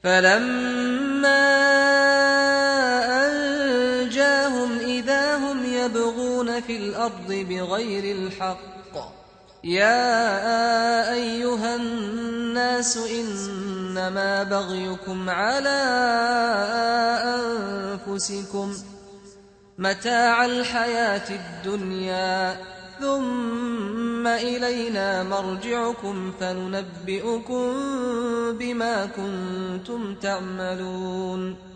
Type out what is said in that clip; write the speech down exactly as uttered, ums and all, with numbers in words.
فلما أنجاهم إذا هم يبغون في الأرض بغير الحق. يا أيها الناس إنما بغيكم على أنفسكم متاع الحياة الدنيا ثم إلينا مرجعكم فننبئكم بما كنتم تعملون.